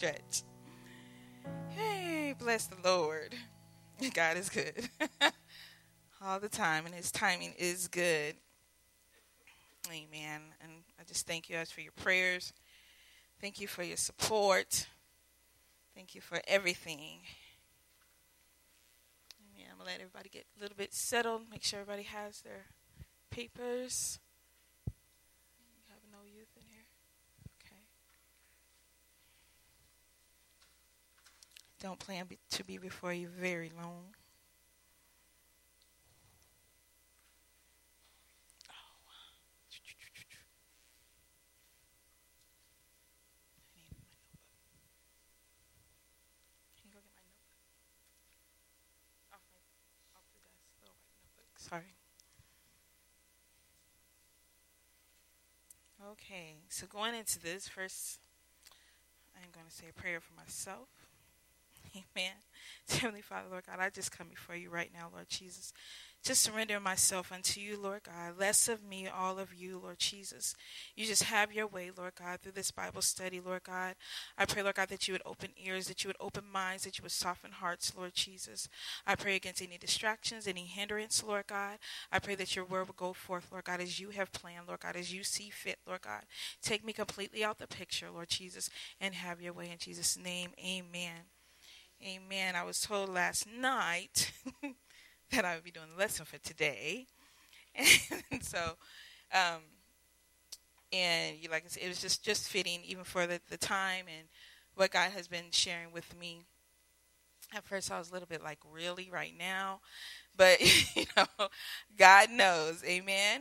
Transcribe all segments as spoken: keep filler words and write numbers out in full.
stretch. Hey, bless the Lord. God is good. All the time, and his timing is good. Amen. And I just thank you guys for your prayers. Thank you for your support. Thank you for everything. Amen. I'm going to let everybody get a little bit settled. Make sure everybody has their papers. You have no youth in here? Okay. Don't plan be- to be before you very long. Sorry. Okay, so going into this, first, I'm going to say a prayer for myself. Amen. Heavenly Father, Lord God, I just come before you right now, Lord Jesus. Just surrender myself unto you, Lord God. Less of me, all of you, Lord Jesus. You just have your way, Lord God, through this Bible study, Lord God. I pray, Lord God, that you would open ears, that you would open minds, that you would soften hearts, Lord Jesus. I pray against any distractions, any hindrance, Lord God. I pray that your word will go forth, Lord God, as you have planned, Lord God, as you see fit, Lord God. Take me completely out the picture, Lord Jesus, and have your way in Jesus' name. Amen. Amen. I was told last night that I would be doing the lesson for today. And so, um, and you like I said, it was just, just fitting even for the, the time and what God has been sharing with me. At first I was a little bit like, really, right now? But, you know, God knows. Amen.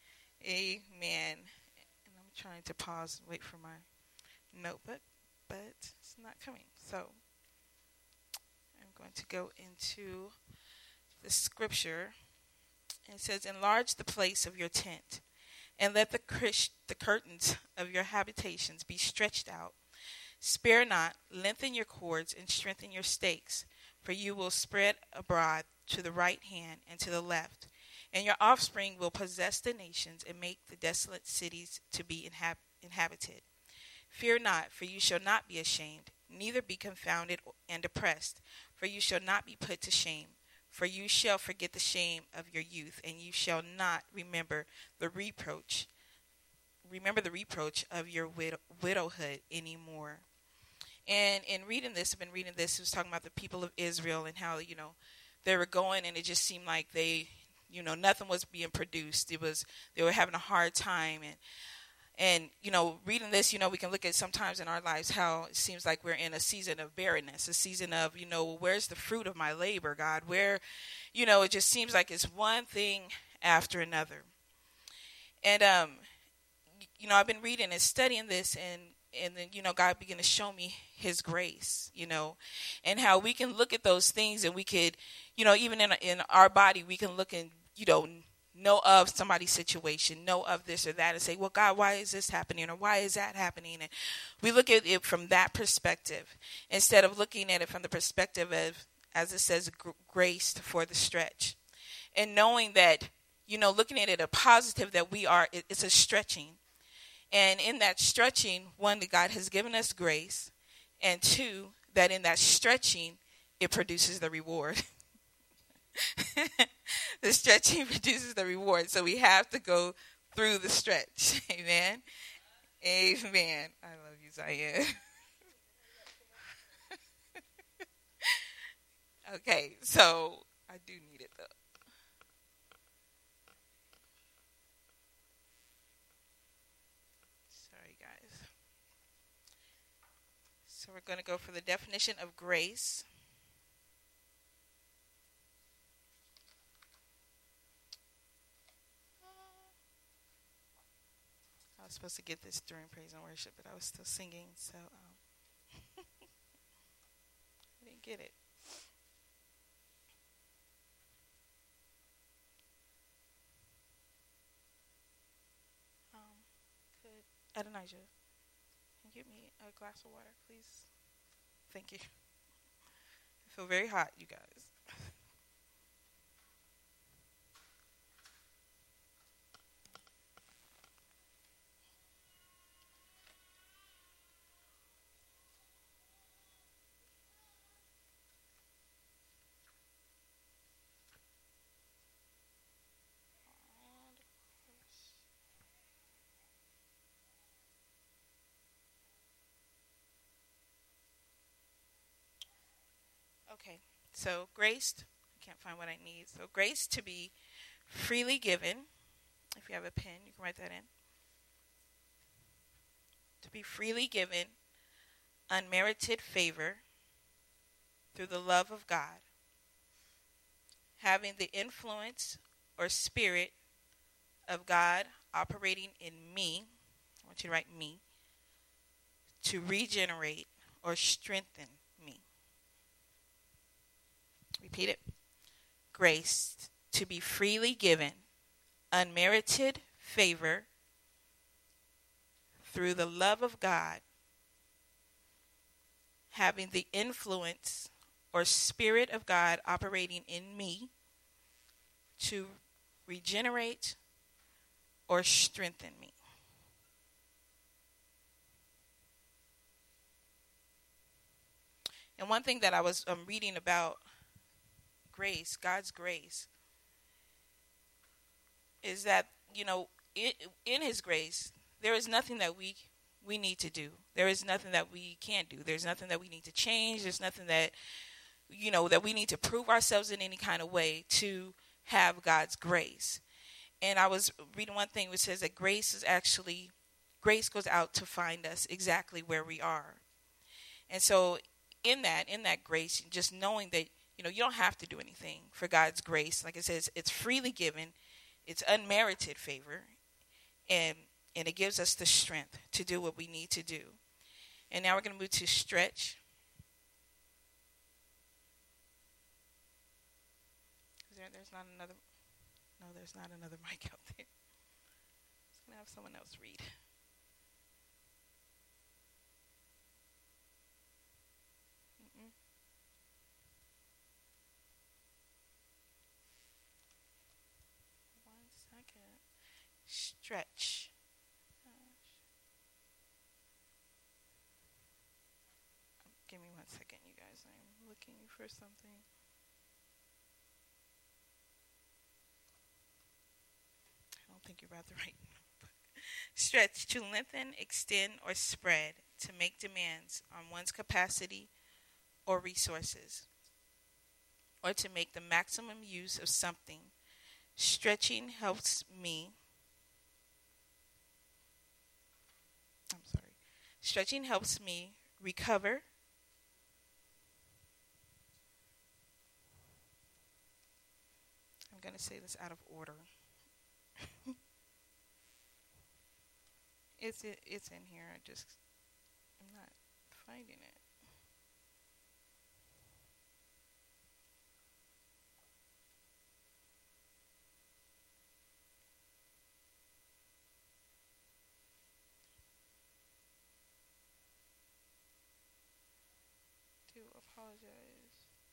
Amen. And I'm trying to pause and wait for my notebook, but it's not coming. So I'm going to go into the scripture. It says, enlarge the place of your tent, and let the, cr- the curtains of your habitations be stretched out. Spare not, lengthen your cords, and strengthen your stakes, for you will spread abroad to the right hand and to the left, and your offspring will possess the nations and make the desolate cities to be inhab- inhabited. Fear not, for you shall not be ashamed, neither be confounded and oppressed, for you shall not be put to shame. For you shall forget the shame of your youth, and you shall not remember the reproach, remember the reproach of your widow- widowhood anymore. And in reading this, I've been reading this, it was talking about the people of Israel and how, you know, they were going, and it just seemed like they, you know, nothing was being produced. It was, they were having a hard time. And, and, you know, reading this, you know, we can look at sometimes in our lives how it seems like we're in a season of barrenness, a season of, you know, where's the fruit of my labor, God? Where, you know, it just seems like it's one thing after another. And, um, you know, I've been reading and studying this, and, and then, you know, God began to show me his grace, you know, and how we can look at those things, and we could, you know, even in, in our body, we can look and, you know, know of somebody's situation, know of this or that, and say, well, God, why is this happening, or why is that happening? And we look at it from that perspective instead of looking at it from the perspective of, as it says, gr- grace for the stretch, and knowing that, you know, looking at it a positive, that we are, it, it's a stretching. And in that stretching, one, that God has given us grace, and two, that in that stretching, it produces the reward. The stretching produces the reward. So we have to go through the stretch. Amen. Amen. I love you, Zion. Okay, so I do need it though. Sorry, guys. So we're going to go for the definition of grace. I was supposed to get this during praise and worship, but I was still singing, so um, I didn't get it. Um, could Adonijah, can you get me a glass of water, please? Thank you. I feel very hot, you guys. Okay. So grace, I can't find what I need. So grace to be freely given. If you have a pen, you can write that in. To be freely given unmerited favor through the love of God, having the influence or spirit of God operating in me. I want you to write me. To regenerate or strengthen me. Repeat it. Grace to be freely given unmerited favor through the love of God, having the influence or spirit of God operating in me to regenerate or strengthen me. And one thing that I was um, reading about grace, God's grace, is that, you know, it, in his grace, there is nothing that we we need to do. There is nothing that we can't do. There's nothing that we need to change. There's nothing that, you know, that we need to prove ourselves in any kind of way to have God's grace. And I was reading one thing which says that grace is actually, grace goes out to find us exactly where we are. And so in that, in that grace, just knowing that, you know, you don't have to do anything for God's grace. Like it says, it's freely given. It's unmerited favor. And and it gives us the strength to do what we need to do. And now we're going to move to stretch. Is there, there's not another, no, there's not another mic out there. I'm just going to have someone else read. Mm-mm. One second. Stretch. Give me one second, you guys. I'm looking for something. I don't think you're about the right book. Stretch, to lengthen, extend, or spread, to make demands on one's capacity or resources, or to make the maximum use of something. Stretching helps me. I'm sorry. Stretching helps me recover. I'm going to say this out of order. it's it, it's in here. I just I'm not finding it. Do apologize.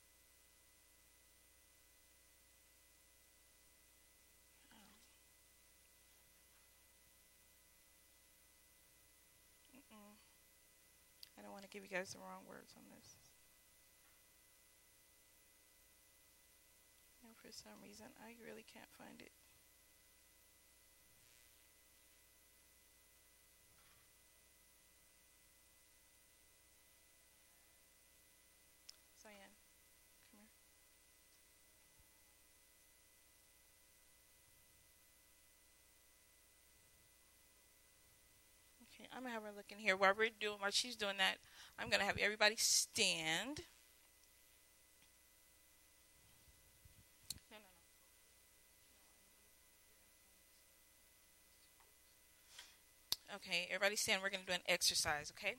Mm-mm. I don't want to give you guys the wrong words on this. No, for some reason, I really can't find it. Cyan, come here. Okay, I'm gonna have her look in here. While we're doing, while she's doing that, I'm gonna have everybody stand. No, no, no. Okay, everybody stand. We're gonna do an exercise. Okay.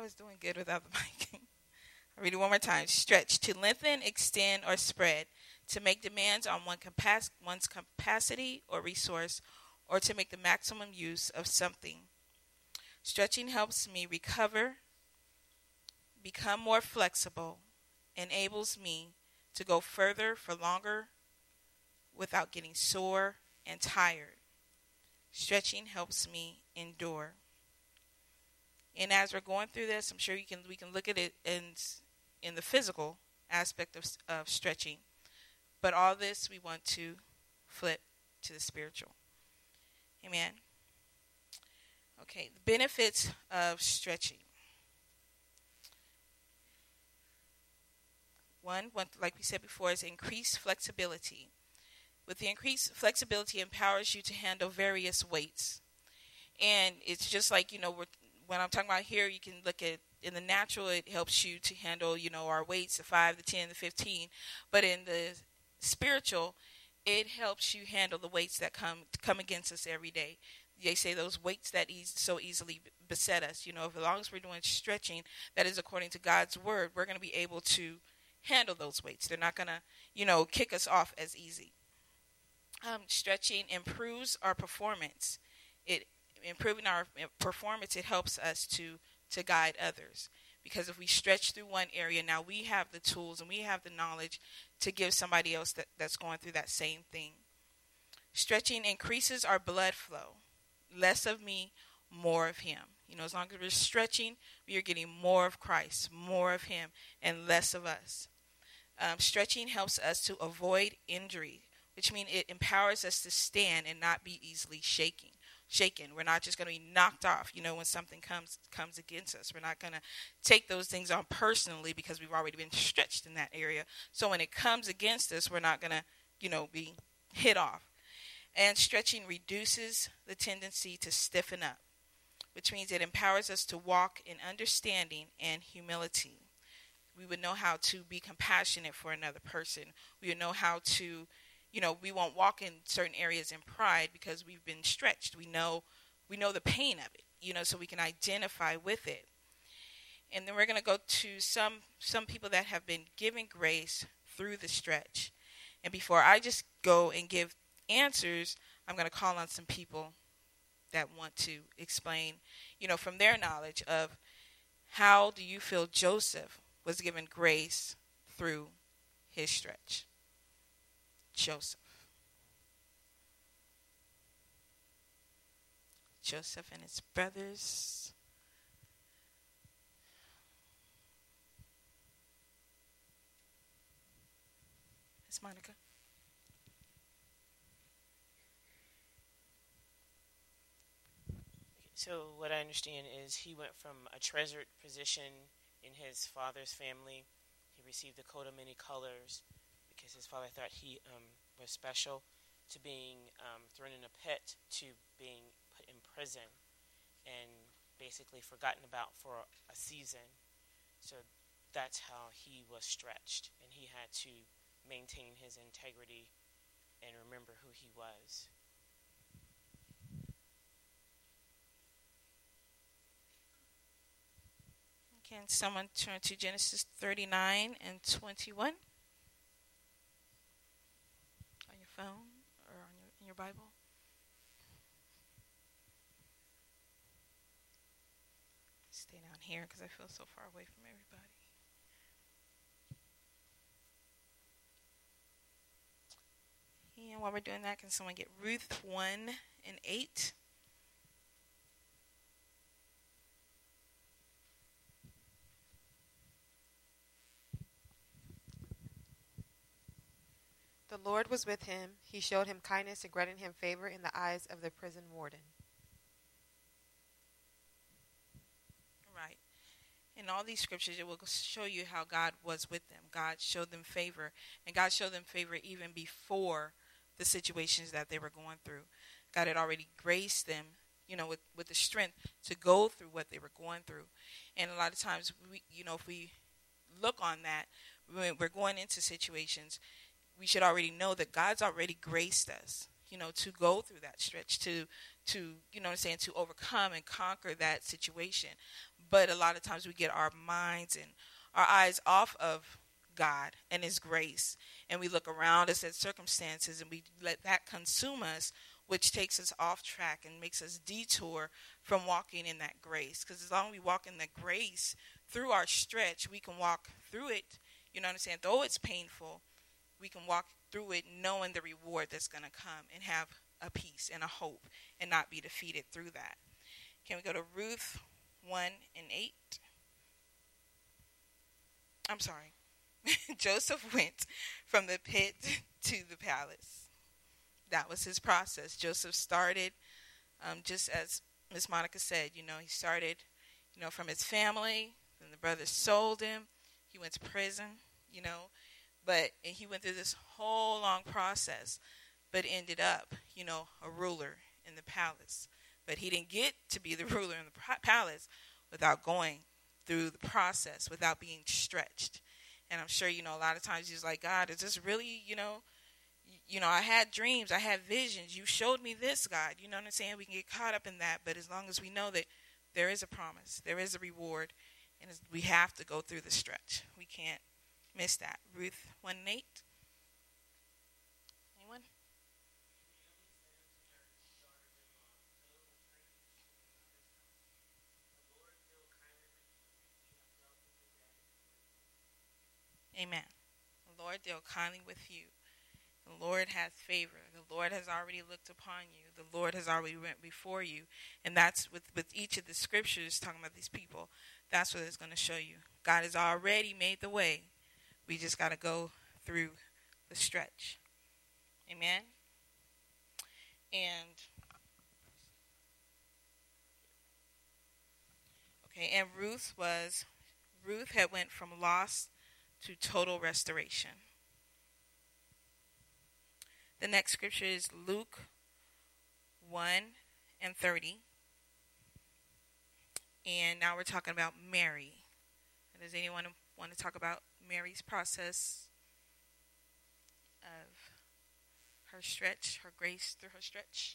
was doing good without the mic. I'll read it one more time. Stretch, to lengthen, extend, or spread, to make demands on one capac- one's capacity or resource, or to make the maximum use of something. Stretching helps me recover, become more flexible, enables me to go further for longer without getting sore and tired. Stretching helps me endure. And as we're going through this, I'm sure you can we can look at it in in the physical aspect of of stretching, but all this we want to flip to the spiritual. Amen. Okay, the benefits of stretching. One, one, like we said before, is increased flexibility. With the increased flexibility, empowers you to handle various weights. And it's just like, you know, we're, when I'm talking about here, you can look at, in the natural, it helps you to handle, you know, our weights, the five, the ten, the fifteen. But in the spiritual, it helps you handle the weights that come come against us every day. They say those weights that eas- so easily beset us. You know, if, as long as we're doing stretching, that is according to God's word, we're going to be able to handle those weights. They're not going to, you know, kick us off as easy. Um, stretching improves our performance. It improving our performance. It helps us to to guide others, because if we stretch through one area, now we have the tools and we have the knowledge to give somebody else that, that's going through that same thing. Stretching increases our blood flow. Less of me, more of him. You know, as long as we're stretching, we are getting more of Christ, more of him, and less of us. Um, stretching helps us to avoid injury, which means it empowers us to stand and not be easily shaking. Shaken. We're not just going to be knocked off, you know, when something comes comes against us. We're not going to take those things on personally because we've already been stretched in that area. So when it comes against us, we're not going to, you know, be hit off. And stretching reduces the tendency to stiffen up, which means it empowers us to walk in understanding and humility. We would know how to be compassionate for another person. We would know how to, you know, we won't walk in certain areas in pride because we've been stretched. We know, we know the pain of it, you know, so we can identify with it. And then we're going to go to some some people that have been given grace through the stretch. And before I just go and give answers, I'm going to call on some people that want to explain, you know, from their knowledge of how do you feel Joseph was given grace through his stretch. Joseph. Joseph and his brothers. Miss Monica. So what I understand is he went from a treasured position in his father's family. He received the coat of many colors because his father thought he um, was special, to being um, thrown in a pit, to being put in prison and basically forgotten about for a season. So that's how he was stretched, and he had to maintain his integrity and remember who he was. Can someone turn to Genesis thirty-nine and twenty-one on your phone or on your, in your Bible? Stay down here because I feel so far away from everybody. And while we're doing that, can someone get Ruth one and eight? The Lord was with him. He showed him kindness and granted him favor in the eyes of the prison warden. Right. In all these scriptures, it will show you how God was with them. God showed them favor. And God showed them favor even before the situations that they were going through. God had already graced them, you know, with, with the strength to go through what they were going through. And a lot of times, we, you know, if we look on that, when we're going into situations, we should already know that God's already graced us, you know, to go through that stretch, to to, you know what I'm saying, to overcome and conquer that situation. But a lot of times we get our minds and our eyes off of God and his grace, and we look around us at circumstances and we let that consume us, which takes us off track and makes us detour from walking in that grace. Because as long as we walk in that grace through our stretch, we can walk through it, you know what I'm saying, though it's painful, we can walk through it knowing the reward that's going to come and have a peace and a hope and not be defeated through that. Can we go to Ruth one and eight? I'm sorry. Joseph went from the pit to the palace. That was his process. Joseph started, um, just as Miss Monica said, you know, he started, you know, from his family. Then the brothers sold him. He went to prison, you know. But and he went through this whole long process, but ended up, you know, a ruler in the palace. But he didn't get to be the ruler in the palace without going through the process, without being stretched. And I'm sure, you know, a lot of times he's like, God, is this really, you know, you know, I had dreams, I had visions. You showed me this, God. You know what I'm saying? We can get caught up in that. But as long as we know that there is a promise, there is a reward, and we have to go through the stretch. We can't miss that. Ruth one and eight. Anyone? Amen. The Lord deal kindly with you. The Lord has favor. The Lord has already looked upon you. The Lord has already went before you. And that's with, with each of the scriptures talking about these people. That's what it's going to show you. God has already made the way. We just got to go through the stretch. Amen. And okay, and Ruth was Ruth had went from loss to total restoration. The next scripture is Luke one and thirty. And now we're talking about Mary. Does anyone want to talk about Mary's process of her stretch, her grace through her stretch?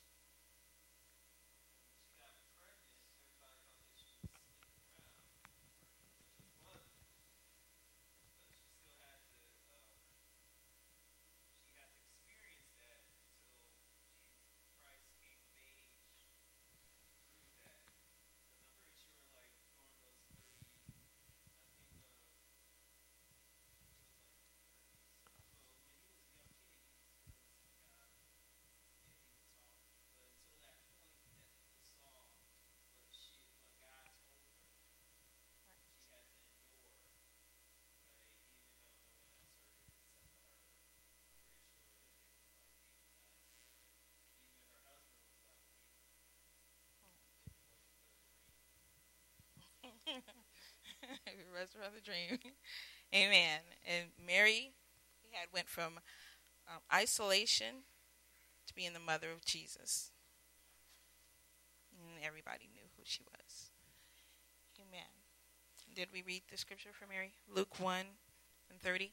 Rest around the dream. Amen. And Mary had went from um, isolation to being the mother of Jesus. And everybody knew who she was. Amen. Did we read the scripture for Mary? Luke one and thirty.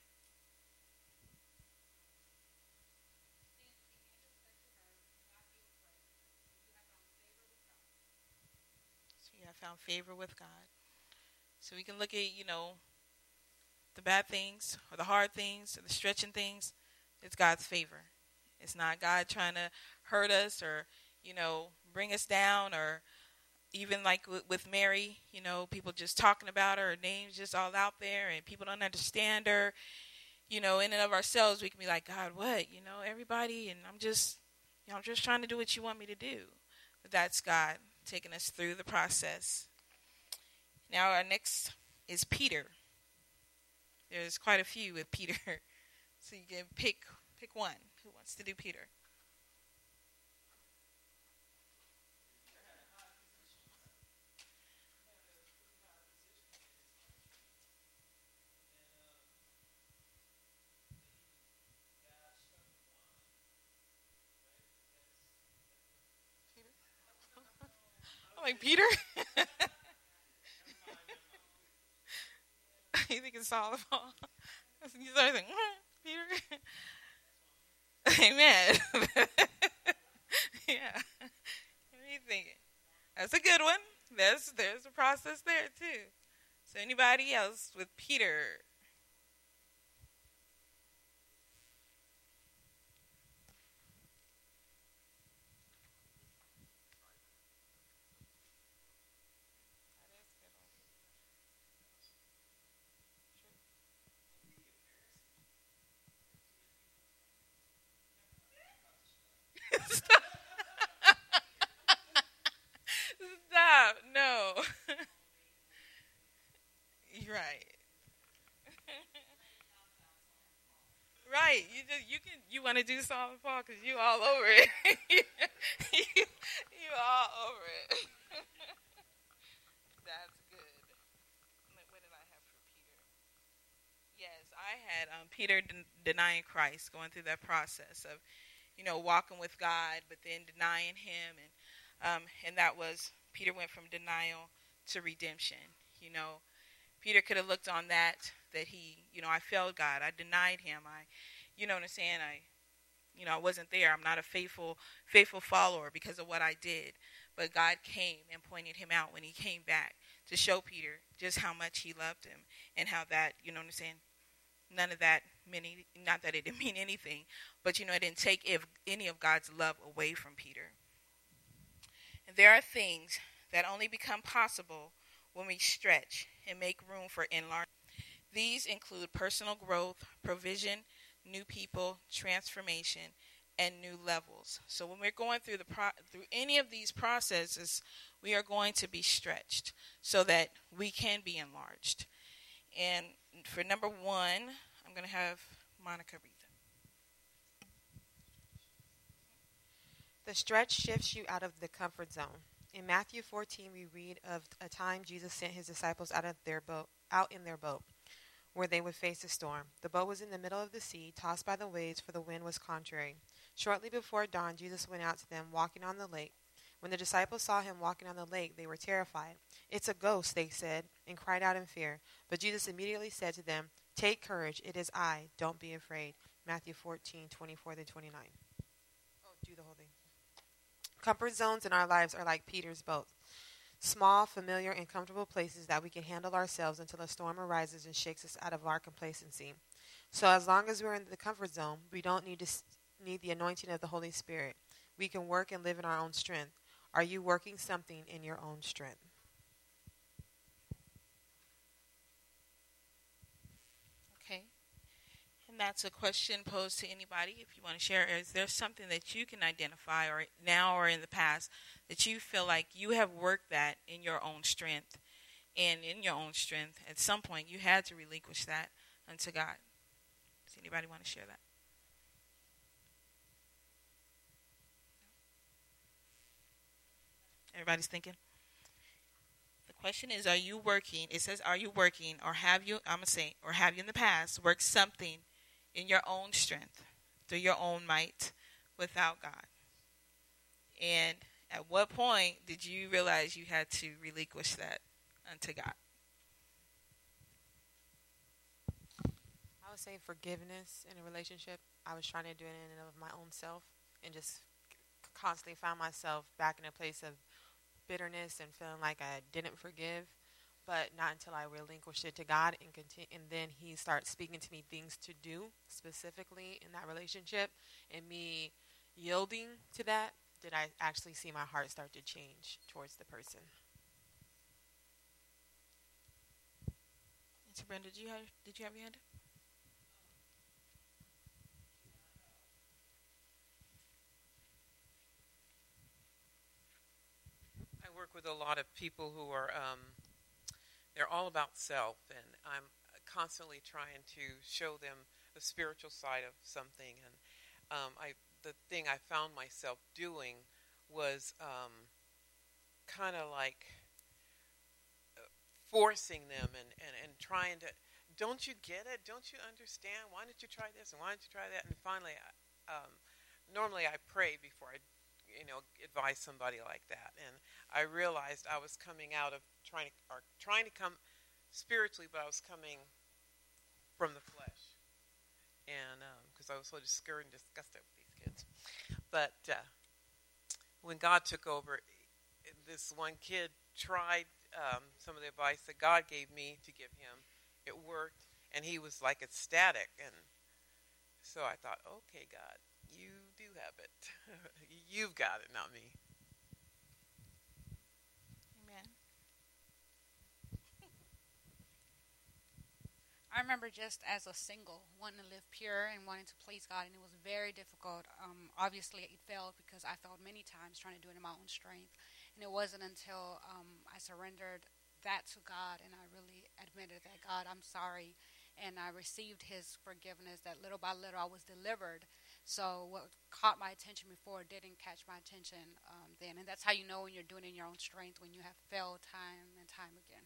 So you have found favor with God. So we can look at, you know, the bad things or the hard things or the stretching things. It's God's favor. It's not God trying to hurt us or, you know, bring us down, or even like w- with Mary, you know, people just talking about her, her name's just all out there and people don't understand her. You know, in and of ourselves, we can be like, God, what? You know, everybody, and I'm just, you know, I'm just trying to do what you want me to do. But that's God taking us through the process. Now our next is Peter. There's quite a few with Peter. So you can pick pick one. Who wants to do Peter? I'm like, Peter? You think it's Solomon? You start thinking, Peter? Amen. Yeah. That's a good one. There's, there's a process there, too. So anybody else with Peter? Stop. No. You're right. Right. You just you can you want to do Saul and Paul because you all over it. you, you all over it. That's good. What what did I have for Peter? Yes, I had um, Peter den- denying Christ, going through that process of, you know, walking with God, but then denying Him, and um, and that was Peter went from denial to redemption. You know, Peter could have looked on that that he, you know, I failed God, I denied Him, I, you know what I'm saying, I, you know, I wasn't there. I'm not a faithful faithful follower because of what I did. But God came and pointed him out when He came back to show Peter just how much He loved him and how that, you know what I'm saying, none of that meant any, not that it didn't mean anything, but, you know, it didn't take if, any of God's love away from Peter. And there are things that only become possible when we stretch and make room for enlargement. These include personal growth, provision, new people, transformation, and new levels. So when we're going through the pro- through any of these processes, we are going to be stretched so that we can be enlarged. And for number one, I'm going to have Monica read them. The stretch shifts you out of the comfort zone. In Matthew fourteen, we read of a time Jesus sent His disciples out of their boat, out in their boat, where they would face a storm. The boat was in the middle of the sea, tossed by the waves, for the wind was contrary. Shortly before dawn, Jesus went out to them, walking on the lake. When the disciples saw Him walking on the lake, they were terrified. "It's a ghost," they said, and cried out in fear. But Jesus immediately said to them, "Take courage, it is I, don't be afraid." Matthew fourteen, twenty-four to twenty-nine. Oh, do the whole thing. Comfort zones in our lives are like Peter's boat. Small, familiar, and comfortable places that we can handle ourselves until a storm arises and shakes us out of our complacency. So as long as we're in the comfort zone, we don't need to need the anointing of the Holy Spirit. We can work and live in our own strength. Are you working something in your own strength? Okay. And that's a question posed to anybody. If you want to share, is there something that you can identify, or now or in the past, that you feel like you have worked that in your own strength, and in your own strength, at some point you had to relinquish that unto God? Does anybody want to share that? Everybody's thinking? The question is, are you working? It says, are you working, or have you, I'm going to say, or have you in the past worked something in your own strength, through your own might, without God? And at what point did you realize you had to relinquish that unto God? I would say forgiveness in a relationship. I was trying to do it in and of my own self, and just constantly found myself back in a place of bitterness and feeling like I didn't forgive. But not until I relinquished it to God, and continue, and then He starts speaking to me things to do specifically in that relationship, and me yielding to that, did I actually see my heart start to change towards the person. So Brenda, did you have did you have your hand up? I work with a lot of people who are um, they're all about self, and I'm constantly trying to show them the spiritual side of something. And um, I, the thing I found myself doing was um, kind of like uh, forcing them and, and, and trying to, don't you get it? Don't you understand? Why don't you try this? And why don't you try that? And finally, um, normally I pray before I, you know, advise somebody like that. And I realized I was coming out of trying to, or trying to come spiritually, but I was coming from the flesh. And because um, I was so discouraged and disgusted with these kids. But uh, when God took over, this one kid tried um, some of the advice that God gave me to give him. It worked, and he was like ecstatic. And so I thought, okay, God, you do have it. You've got it, not me. Amen. I remember just as a single, wanting to live pure and wanting to please God, and it was very difficult. Um, obviously, it failed because I failed many times trying to do it in my own strength. And it wasn't until um, I surrendered that to God and I really admitted that, God, I'm sorry, and I received his forgiveness, that little by little I was delivered. So what caught my attention before didn't catch my attention um, then. And that's how you know when you're doing it in your own strength, when you have failed time and time again.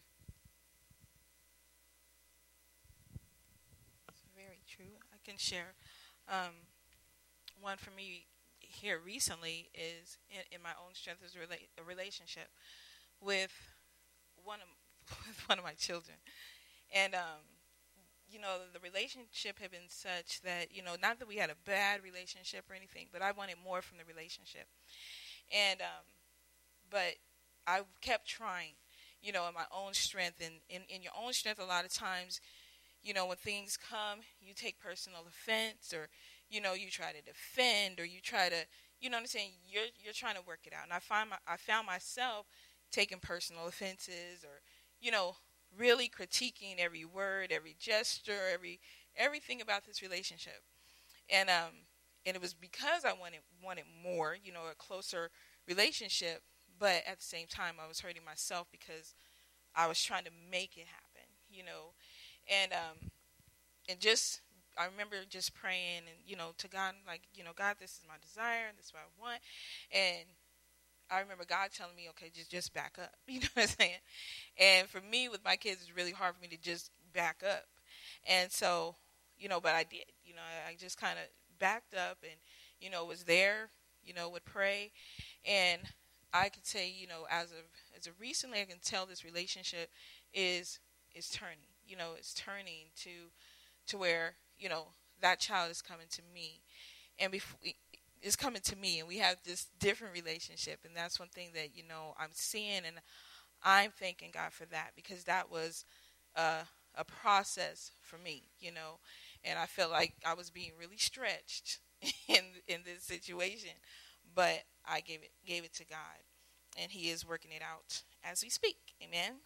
Very true. I can share. Um, one for me here recently is in, in my own strength is a, rela- a relationship with one of with one of my children, and um, you know the relationship had been such that you know not that we had a bad relationship or anything, but I wanted more from the relationship, and um, but I kept trying, you know, in my own strength, and in, in your own strength, a lot of times. You know, when things come, you take personal offense, or, you know, you try to defend, or you try to, you know what I'm saying? You're you're trying to work it out. And I find my, I found myself taking personal offenses, or, you know, really critiquing every word, every gesture, every everything about this relationship. And um, and it was because I wanted wanted more, you know, a closer relationship. But at the same time, I was hurting myself because I was trying to make it happen, you know. And um, and just I remember just praying and you know to God, like you know God, this is my desire and this is what I want. And I remember God telling me, okay, just just back up. You know what I'm saying? And for me with my kids, it's really hard for me to just back up. And so you know, but I did. You know, I, I just kind of backed up and you know was there. You know, would pray, and I could say, you know, as of as of recently, I can tell this relationship is is turning. You know, it's turning to to where, you know, that child is coming to me. And before is coming to me, and we have this different relationship. And that's one thing that, you know, I'm seeing, and I'm thanking God for that, because that was uh, a process for me, you know. And I felt like I was being really stretched in in this situation. But I gave it gave it to God, and he is working it out as we speak. Amen.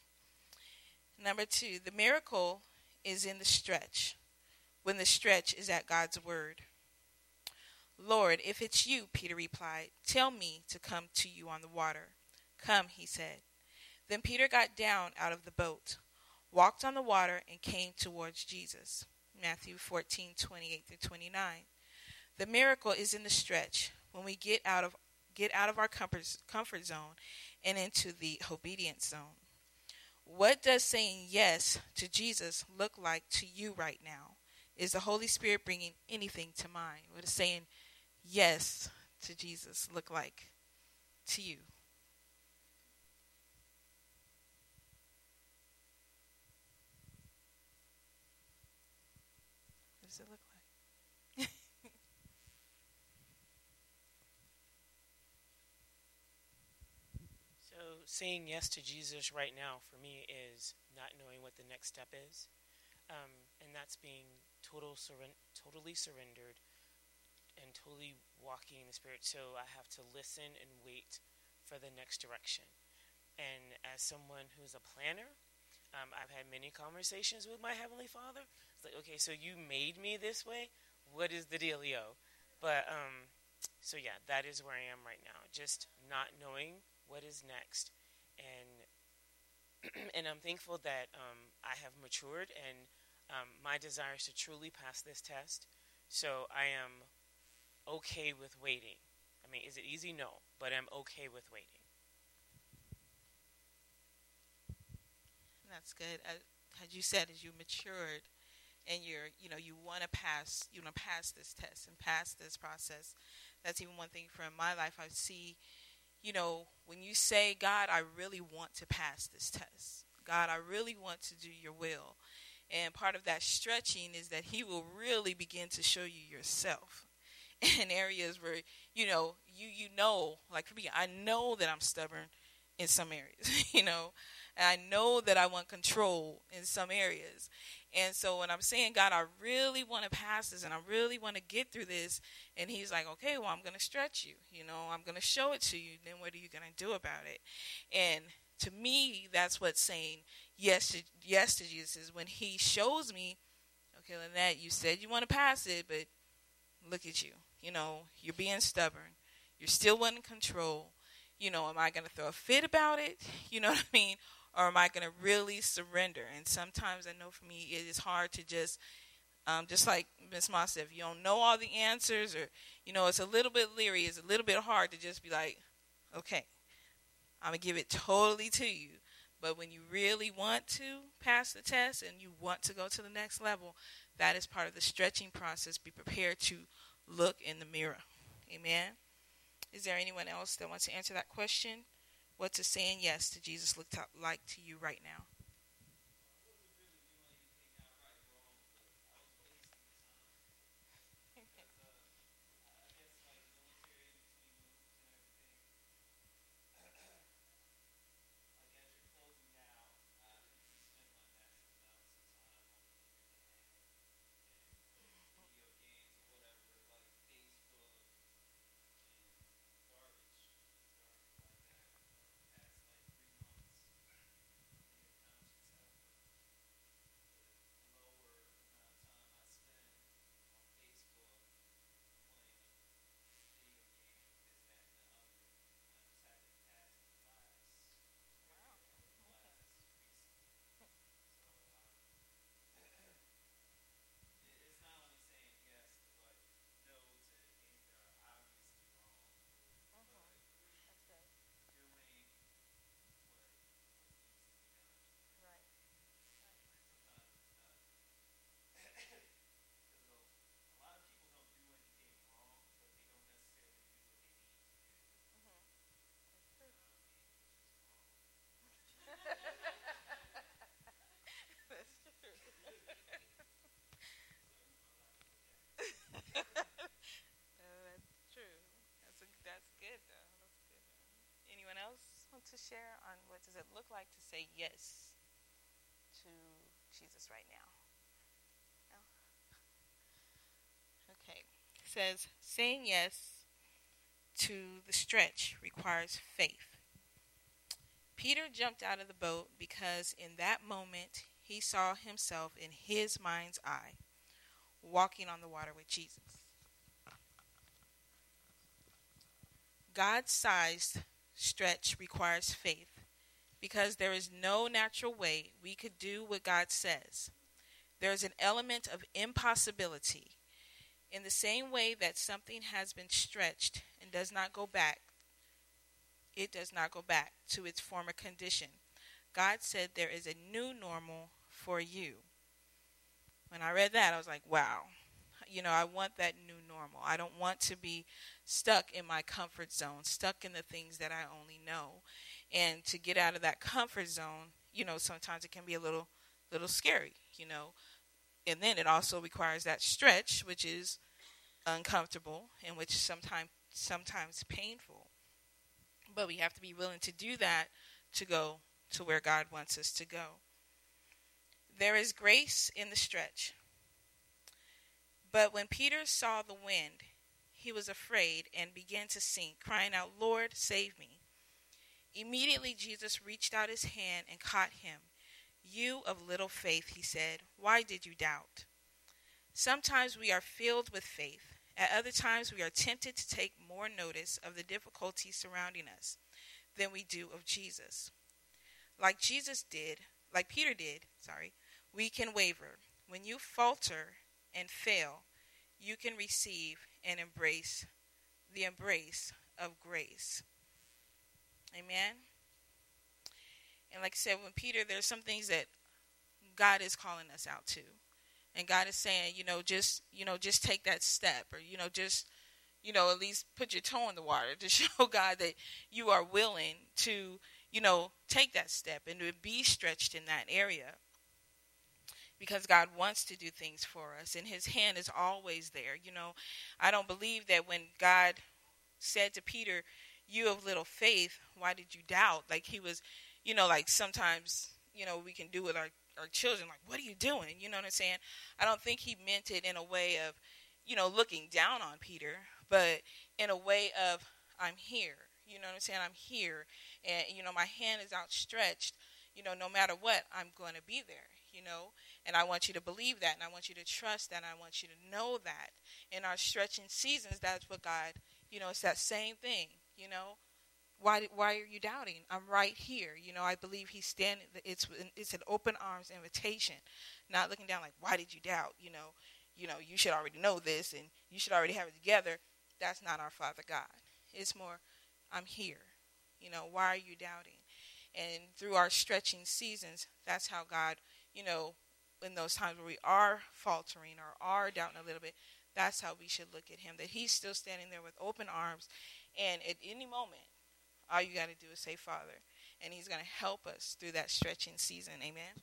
Number two, the miracle is in the stretch, when the stretch is at God's word. Lord, if it's you, Peter replied, tell me to come to you on the water. Come, he said. Then Peter got down out of the boat, walked on the water, and came towards Jesus. Matthew fourteen, twenty-eight through twenty-nine. The miracle is in the stretch, when we get out of get out of our comfort, comfort zone and into the obedience zone. What does saying yes to Jesus look like to you right now? Is the Holy Spirit bringing anything to mind? What does saying yes to Jesus look like to you? What does it look like? So saying yes to Jesus right now for me is not knowing what the next step is, um, and that's being total surren- totally surrendered and totally walking in the Spirit. So I have to listen and wait for the next direction. And as someone who's a planner, um, I've had many conversations with my Heavenly Father. It's like, okay, so you made me this way. What is the dealio? But um, so yeah, that is where I am right now. Just not knowing what is next, and and I'm thankful that um, I have matured, and um, my desire is to truly pass this test. So I am okay with waiting. I mean, is it easy? No, but I'm okay with waiting. That's good. As, as you said, as you matured, and you're, you know, you want to pass, you want to pass this test and pass this process. That's even one thing from my life. I see. You know, when you say, God, I really want to pass this test. God, I really want to do your will. And part of that stretching is that he will really begin to show you yourself in areas where, you know, you, you know, like for me, I know that I'm stubborn in some areas, you know. And I know that I want control in some areas. And so when I'm saying, God, I really want to pass this and I really want to get through this. And he's like, okay, well, I'm going to stretch you. You know, I'm going to show it to you. Then what are you going to do about it? And to me, that's what saying yes to, yes to Jesus is, when he shows me, okay, Lynette, you said you want to pass it, but look at you. You know, you're being stubborn. You're still wanting control. You know, am I going to throw a fit about it? You know what I mean? Or am I going to really surrender? And sometimes I know for me it is hard to just, um, just like Miz Moss said, if you don't know all the answers, or, you know, it's a little bit leery. It's a little bit hard to just be like, okay, I'm going to give it totally to you. But when you really want to pass the test and you want to go to the next level, that is part of the stretching process. Be prepared to look in the mirror. Amen. Is there anyone else that wants to answer that question? What does saying yes to Jesus look to, like to you right now? To share on what does it look like to say yes to Jesus right now? No? Okay. It says, saying yes to the stretch requires faith. Peter jumped out of the boat because in that moment he saw himself in his mind's eye walking on the water with Jesus. God-sized stretch requires faith because there is no natural way we could do what God says. There is an element of impossibility. In the same way that something has been stretched and does not go back, it does not go back to its former condition. God said there is a new normal for you. When I read that, I was like, wow. You know, I want that new normal. I don't want to be stuck in my comfort zone, stuck in the things that I only know. And to get out of that comfort zone, you know, sometimes it can be a little little scary, you know. And then it also requires that stretch, which is uncomfortable and which sometimes sometimes painful. But we have to be willing to do that to go to where God wants us to go. There is grace in the stretch. But when Peter saw the wind, he was afraid and began to sink, crying out, "Lord, save me." Immediately Jesus reached out his hand and caught him. "You of little faith," he said, "why did you doubt?" Sometimes we are filled with faith. At other times we are tempted to take more notice of the difficulties surrounding us than we do of Jesus. Like Jesus did, like Peter did, sorry, we can waver. When you falter and fail, you can receive and embrace the embrace of grace. Amen. And like I said, when Peter, there's some things that God is calling us out to. And God is saying, you know, just, you know, just take that step, or, you know, just, you know, at least put your toe in the water to show God that you are willing to, you know, take that step and to be stretched in that area. Because God wants to do things for us, and his hand is always there. You know, I don't believe that when God said to Peter, you of little faith, why did you doubt? Like he was, you know, like sometimes, you know, we can do with our, our children, like, what are you doing? You know what I'm saying? I don't think he meant it in a way of, you know, looking down on Peter, but in a way of, I'm here. You know what I'm saying? I'm here. And, you know, my hand is outstretched. You know, no matter what, I'm going to be there, you know. And I want you to believe that, and I want you to trust that, and I want you to know that. In our stretching seasons, that's what God, you know, it's that same thing, you know. Why why are you doubting? I'm right here. You know, I believe he's standing. It's it's an open arms invitation, not looking down like, why did you doubt? You know, you know, you should already know this, and you should already have it together. That's not our Father God. It's more, I'm here. You know, why are you doubting? And through our stretching seasons, that's how God, you know, in those times where we are faltering or are doubting a little bit, that's how we should look at him, that he's still standing there with open arms. And at any moment, all you got to do is say, Father, and he's going to help us through that stretching season. Amen.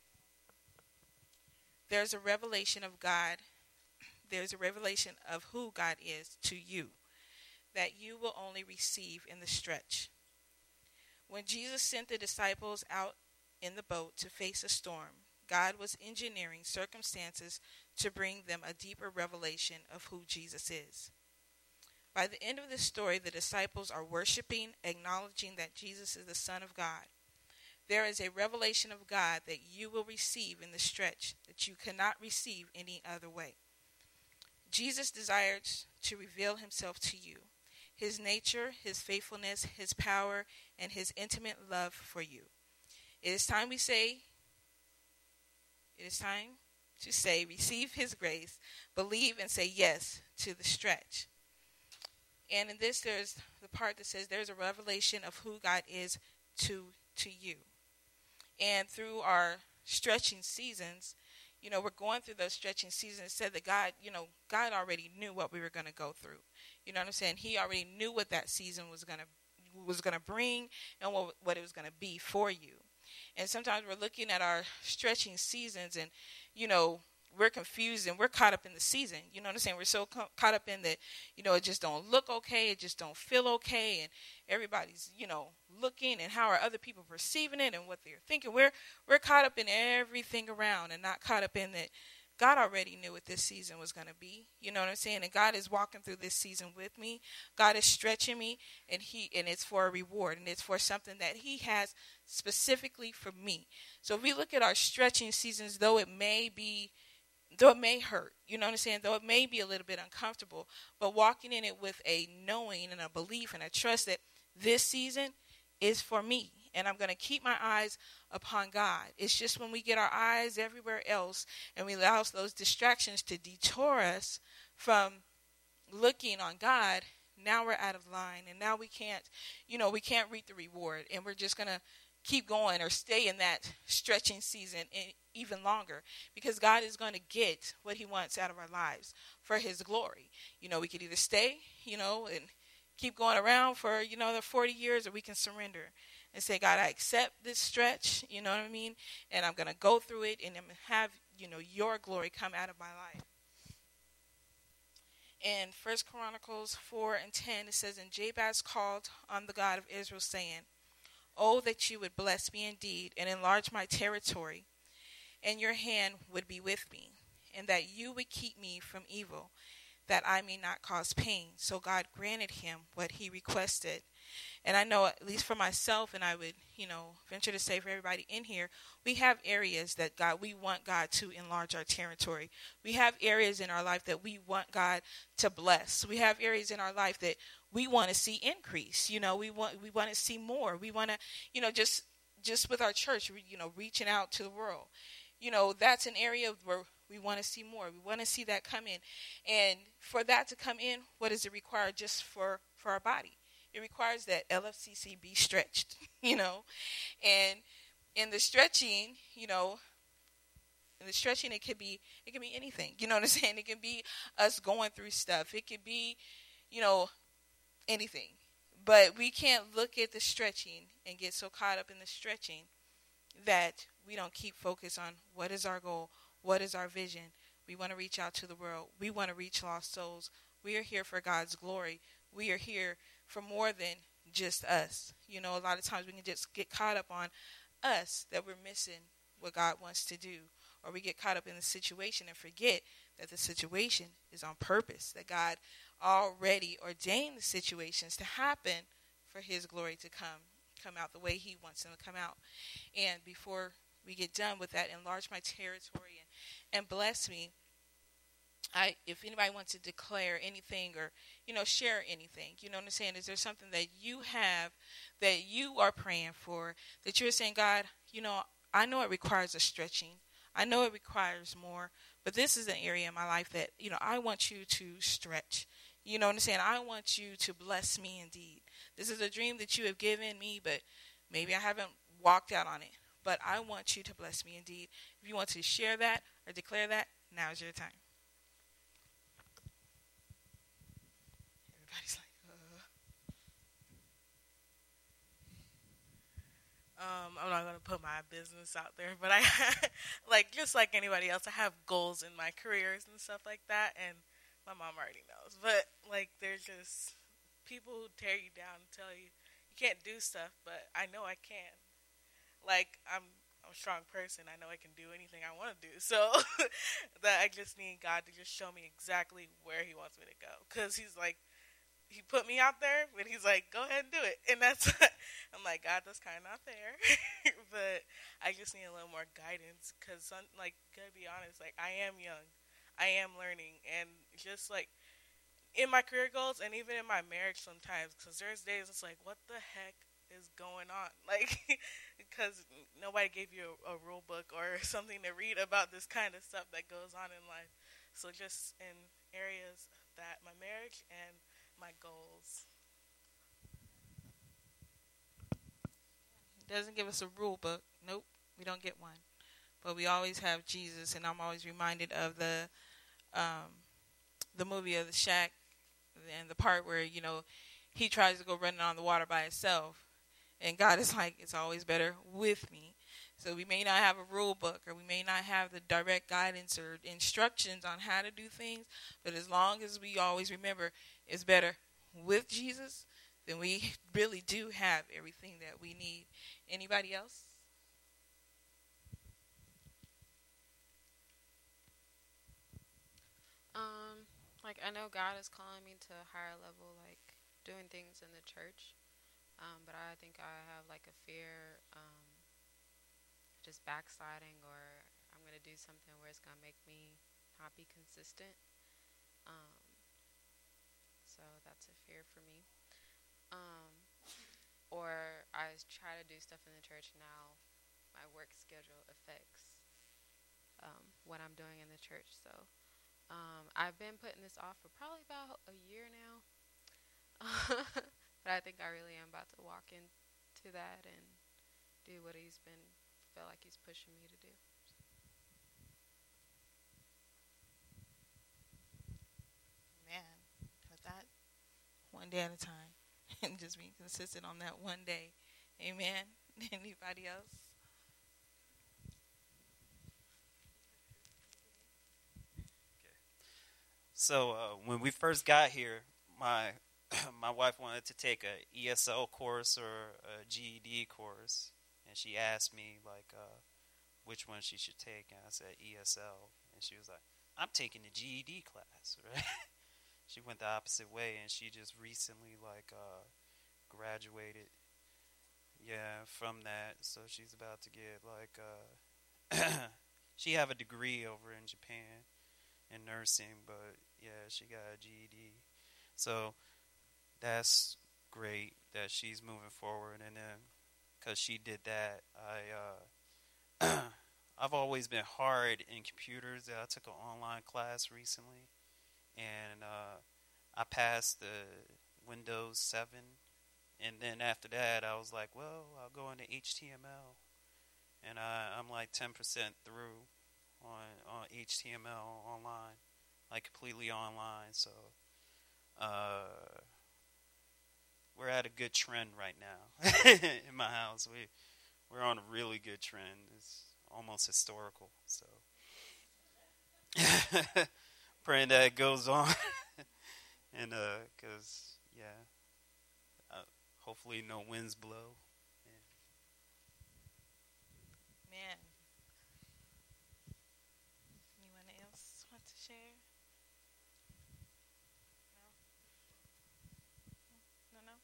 There's a revelation of God. There's a revelation of who God is to you that you will only receive in the stretch. When Jesus sent the disciples out in the boat to face a storm, God was engineering circumstances to bring them a deeper revelation of who Jesus is. By the end of this story, the disciples are worshiping, acknowledging that Jesus is the Son of God. There is a revelation of God that you will receive in the stretch that you cannot receive any other way. Jesus desires to reveal himself to you, his nature, his faithfulness, his power, and his intimate love for you. It is time we say, it is time to say, receive his grace, believe and say yes to the stretch. And in this, there's the part that says there's a revelation of who God is to to you. And through our stretching seasons, you know, we're going through those stretching seasons. It said that God, you know, God already knew what we were going to go through. You know what I'm saying? He already knew what that season was going to was going to bring and what what it was going to be for you. And sometimes we're looking at our stretching seasons and, you know, we're confused and we're caught up in the season. You know what I'm saying? We're so ca- caught up in that, you know, it just don't look okay. It just don't feel okay. And everybody's, you know, looking and how are other people perceiving it and what they're thinking. We're we're caught up in everything around and not caught up in that God already knew what this season was going to be. You know what I'm saying? And God is walking through this season with me. God is stretching me, and he and it's for a reward, and it's for something that he has specifically for me. So if we look at our stretching seasons, though it may be, though it may hurt, you know what I'm saying? Though it may be a little bit uncomfortable, but walking in it with a knowing and a belief and a trust that this season is for me. And I'm going to keep my eyes upon God. It's just when we get our eyes everywhere else and we allow those distractions to detour us from looking on God, now we're out of line. And now we can't, you know, we can't reap the reward. And we're just going to keep going or stay in that stretching season even longer, because God is going to get what he wants out of our lives for his glory. You know, we could either stay, you know, and keep going around for, you know, the forty years, or we can surrender and say, God, I accept this stretch, you know what I mean? And I'm going to go through it and have, you know, your glory come out of my life. In First Chronicles four and ten, it says, and Jabez called on the God of Israel, saying, oh, that you would bless me indeed and enlarge my territory, and your hand would be with me, and that you would keep me from evil, that I may not cause pain. So God granted him what he requested. And I know, at least for myself, and I would, you know, venture to say for everybody in here, we have areas that God, we want God to enlarge our territory. We have areas in our life that we want God to bless. We have areas in our life that we want to see increase. You know, we want we want to see more. We want to, you know, just just with our church, you know, reaching out to the world. You know, that's an area where we want to see more. We want to see that come in. And for that to come in, what does it require just for, for our body? It requires that L F C C be stretched, you know. And in the stretching, you know, in the stretching, it could be, it can be anything. You know what I'm saying? It can be us going through stuff. It could be, you know, anything. But we can't look at the stretching and get so caught up in the stretching that we don't keep focus on what is our goal, what is our vision. We want to reach out to the world. We want to reach lost souls. We are here for God's glory. We are here for more than just us. You know, a lot of times we can just get caught up on us, that we're missing what God wants to do. Or we get caught up in the situation and forget that the situation is on purpose, that God already ordained the situations to happen for his glory to come, come out the way he wants them to come out. And before we get done with that, enlarge my territory and, and bless me. I, if anybody wants to declare anything or, you know, share anything, you know what I'm saying? Is there something that you have that you are praying for, that you're saying, God, you know, I know it requires a stretching. I know it requires more, but this is an area in my life that, you know, I want you to stretch. You know what I'm saying? I want you to bless me indeed. This is a dream that you have given me, but maybe I haven't walked out on it. But I want you to bless me indeed. If you want to share that or declare that, now is your time. Everybody's like, uh. Um, I'm not going to put my business out there, but I, like, just like anybody else, I have goals in my careers and stuff like that, and my mom already knows. But, like, there's just people who tear you down and tell you you can't do stuff, but I know I can. Like, I'm, I'm a strong person. I know I can do anything I want to do. So that I just need God to just show me exactly where he wants me to go. Because he's like, he put me out there, but he's like, go ahead and do it. And that's, I'm like, God, that's kind of not fair. But I just need a little more guidance. Because, like, gotta be honest, like, I am young. I am learning. And just, like, in my career goals and even in my marriage sometimes, because there's days it's like, what the heck is going on? Like, because nobody gave you a, a rule book or something to read about this kind of stuff that goes on in life. So just in areas that my marriage and my goals. Doesn't give us a rule book. Nope, we don't get one. But we always have Jesus, and I'm always reminded of the um, the movie of the Shack, and the part where, you know, he tries to go running on the water by himself. And God is like, it's always better with me. So we may not have a rule book, or we may not have the direct guidance or instructions on how to do things. But as long as we always remember it's better with Jesus, then we really do have everything that we need. Anybody else? Um, like, I know God is calling me to a higher level, like doing things in the church. Um, but I think I have like a fear, um, just backsliding, or I'm going to do something where it's going to make me not be consistent. Um, so that's a fear for me. Um, or I try to do stuff in the church now. My work schedule affects um, what I'm doing in the church. So um, I've been putting this off for probably about a year now. But I think I really am about to walk into that and do what he's been, feel like he's pushing me to do. Man, cut that one day at a time and just being consistent on that one day. Amen. Anybody else? Okay. So uh, when we first got here, my my wife wanted to take a E S L course or a G E D course, and she asked me like uh, which one she should take, and I said E S L, and she was like, "I'm taking the G E D class," right? She went the opposite way, and she just recently like uh, graduated, yeah, from that. So she's about to get like uh, she have a degree over in Japan in nursing, but yeah, she got a G E D. So that's great that she's moving forward, and then because she did that, I uh, I've always been hard in computers. I took an online class recently, and uh, I passed the Windows seven, and then after that, I was like, well, I'll go into H T M L, and I, I'm like ten percent through on on H T M L online, like completely online. So. Uh, we're at a good trend right now in my house. We we're on a really good trend. It's almost historical. So praying that it goes on, and uh, cause yeah, uh, hopefully no winds blow. Man. Anyone else want to share? No? No, no?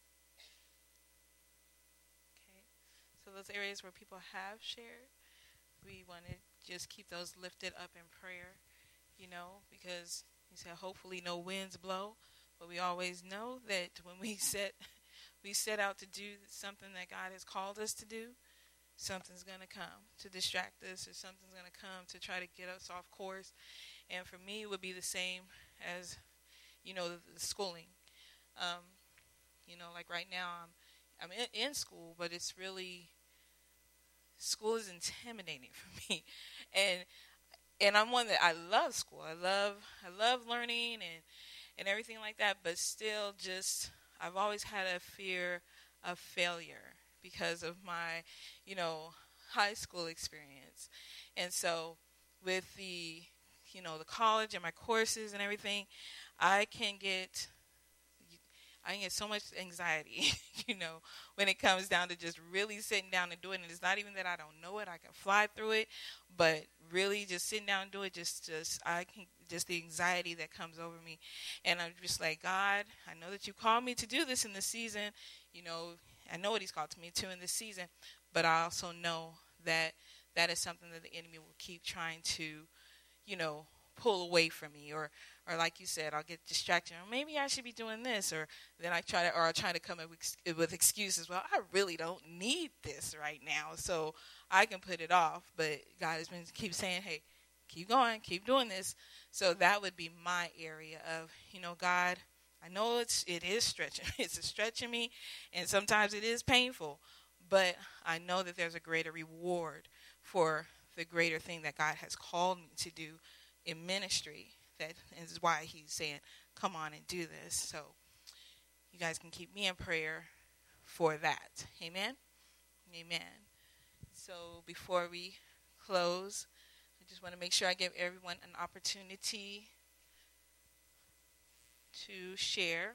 Okay. So those areas where people have shared, we want to just keep those lifted up in prayer, you know, because you said hopefully no winds blow, but we always know that when we set we set out to do something that God has called us to do, something's going to come to distract us, or something's going to come to try to get us off course. And for me, it would be the same as, you know, the, the schooling. Um, you know, like right now, I'm I'm in, in school, but it's really, school is intimidating for me, and and I'm one that I love school. I love I love learning and and everything like that. But still, just I've always had a fear of failure because of my, you know, high school experience. And so with the, you know, the college and my courses and everything, I can get, I can get so much anxiety, you know, when it comes down to just really sitting down and doing it. It's not even that I don't know it, I can fly through it, but really just sitting down and do it, just, just, I can, just the anxiety that comes over me. And I'm just like, God, I know that you called me to do this in this season, you know, I know what he's called to me to in this season, but I also know that that is something that the enemy will keep trying to, you know, pull away from me, or, or like you said, I'll get distracted, or maybe I should be doing this, or then I try to, or I try to come up with, with excuses. Well, I really don't need this right now, so I can put it off. But God has been keep saying, hey, keep going, keep doing this. So that would be my area of, you know, God, I know it's it is stretching. It's stretching me, and sometimes it is painful, but I know that there's a greater reward for the greater thing that God has called me to do in ministry. That is why he's saying, come on and do this. So you guys can keep me in prayer for that. Amen? Amen. So before we close, I just want to make sure I give everyone an opportunity to share.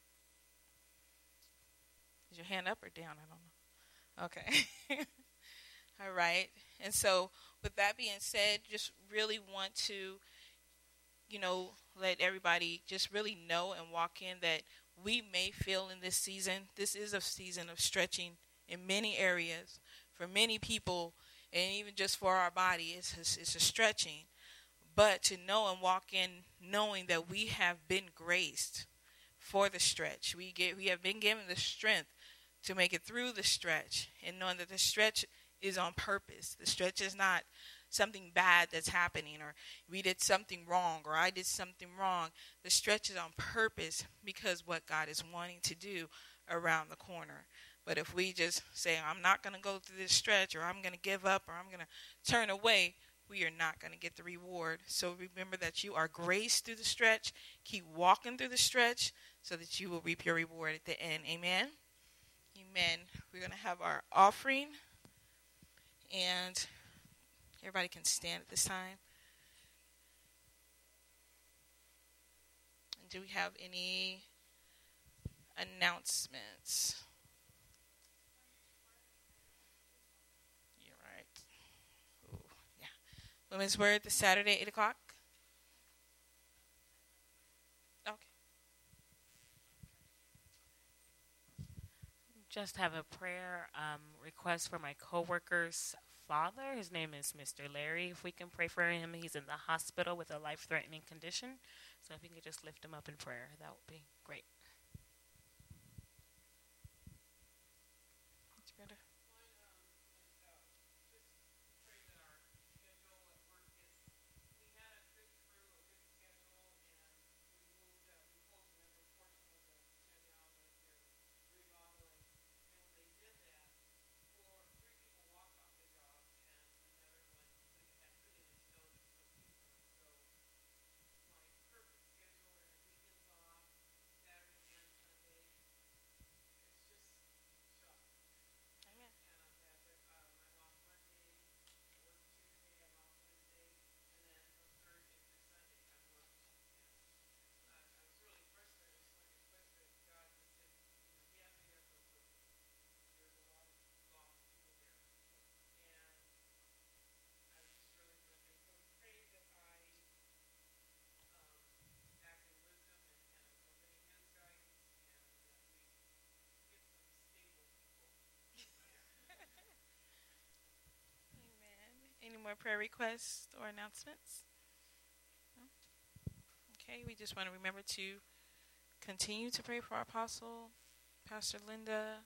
Is your hand up or down? I don't know. Okay. All right. And so with that being said, just really want to, you know, let everybody just really know and walk in that we may feel in this season, this is a season of stretching in many areas for many people, and even just for our body, it's a, it's a stretching. But to know and walk in knowing that we have been graced for the stretch. We get we have been given the strength to make it through the stretch, and knowing that the stretch is on purpose. The stretch is not something bad that's happening, or we did something wrong, or I did something wrong. The stretch is on purpose because what God is wanting to do around the corner. But if we just say, I'm not going to go through this stretch, or I'm going to give up, or I'm going to turn away, we are not going to get the reward. So remember that you are graced through the stretch. Keep walking through the stretch so that you will reap your reward at the end. Amen? Amen. We're going to have our offering, and everybody can stand at this time. Do we have any announcements? You're right. Ooh, yeah. Women's Word this Saturday, eight o'clock. Okay. Just have a prayer um, request for my coworker's father. His name is Mister Larry. If we can pray for him, he's in the hospital with a life-threatening condition. So if you could just lift him up in prayer, that would be great. That's better. more prayer requests or announcements? No? Okay, we just want to remember to continue to pray for our apostle, Pastor Linda.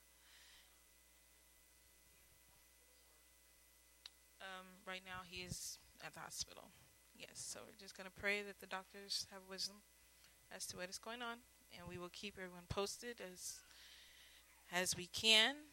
Um, right now he is at the hospital. Yes, so we're just going to pray that the doctors have wisdom as to what is going on, and we will keep everyone posted as as we can.